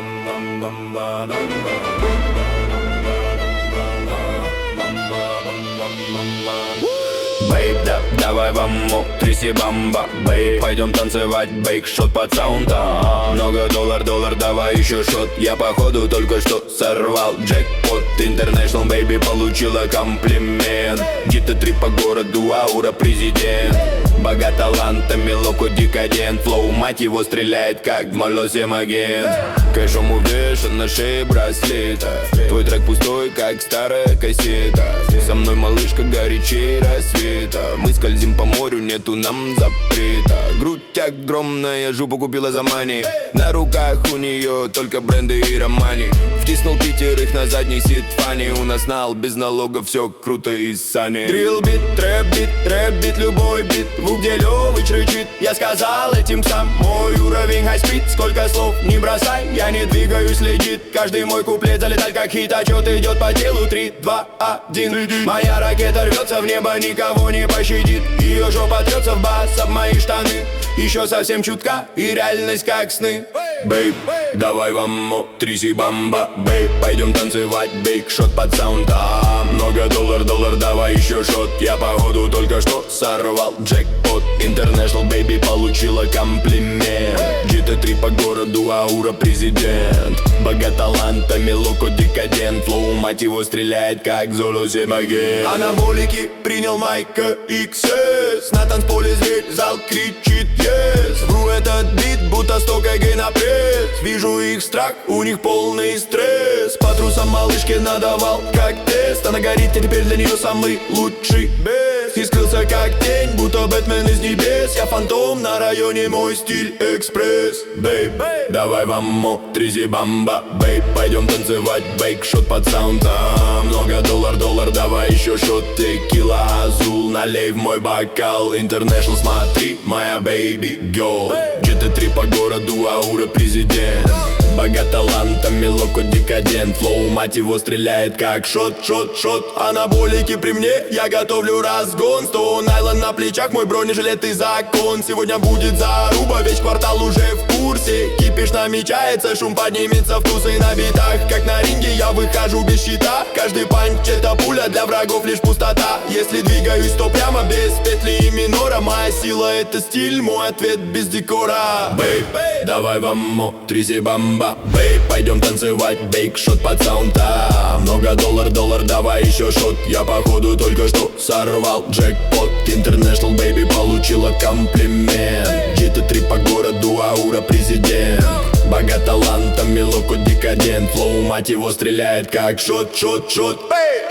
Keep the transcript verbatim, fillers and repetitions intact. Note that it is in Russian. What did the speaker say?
Бейб, да, давай в амму, тряси бамба, бейб. Пойдем танцевать, бейк, шот под саунда. Много доллар, доллар, давай еще шот. Я походу только что сорвал джекпот. International baby получила комплимент. джи ти три по городу, аура президент. Богат талантами, локо декадент. Флоу, мать его, стреляет как в Молосем агент. Кэшом увешан на шее браслета. Твой трек пустой, как старая кассета. Со мной малышка горячей рассвета. Мы скользим по морю, нету нам запрета. Грудь огромная, жопу купила за мани. На руках у нее только бренды и романи. Втиснул пятерых на задний сид фани. У нас нал без налогов, все круто из сани. Дрилл бит, трэп бит, трэп бит, любой бит. Лук где Лёвыч рычит, я сказал этим сам. Мой уровень хайспид, сколько слов не бросай. Я не двигаюсь, легит, каждый мой куплет залетает как хит. Отчет идет по телу, три, два, один. Моя ракета рвется в небо, никого не пощадит. Ее жопа трется в бас об мои штаны. Еще совсем чутка и реальность как сны. Бейб, давай в амму, тряси бамба, бейб. Пойдем танцевать, бейк, шот под саунда. Много доллар, доллар, давай еще шот. Я походу только что сорвал джекпот. International baby получила комплимент. джи ти три по городу, аура президент. Богат талантами, локо декадент. Флоу, мать его, стреляет как Молосем агент. Анаболики принял майка икс эс. На танцполе зверь, зал кричит yes. Вру этот бит, будто сто кг на пресс. Вижу их страх, у них полный стресс. По трусам малышке надавал как тест. Она горит, я теперь для нее самый лучший бест. И скрылся как тень, будто Бэтмен из небес. Я фантом, на районе мой стиль экспресс. Бейб, давай в амму, тряси бамба, бейб. Пойдем танцевать, бейк, шот под саунда. Много доллар, доллар, давай еще шот. Текила, азул, налей в мой бокал. International, смотри, моя бейби герл. джи ти три по городу, аура президент. Богат талантами, локо декадент. Флоу, мать его, стреляет как шот, шот, шот. Анаболики при мне, я готовлю разгон. Сто найлон на плечах, мой бронежилет и закон. Сегодня будет заруба, весь квартал уже в курсе. Кипиш намечается, шум поднимется в тусы на битах. Как на ринге я выхожу без щита. Каждый панч это пуля, для врагов лишь пустота. Если двигаюсь, то прямо без петли и минора. Моя сила это стиль, мой ответ без декора. Бейб, давай в амму, тряси бамба, бейб. Пойдем танцевать, бейк, шот под саунда. Много доллар, доллар, давай еще шот. Я походу только что сорвал джекпот. International baby получила комплимент. джи ти три по городу, аура президент. Богат талантами, локо декадент. Флоу, мать его, стреляет как шот, шот, шот.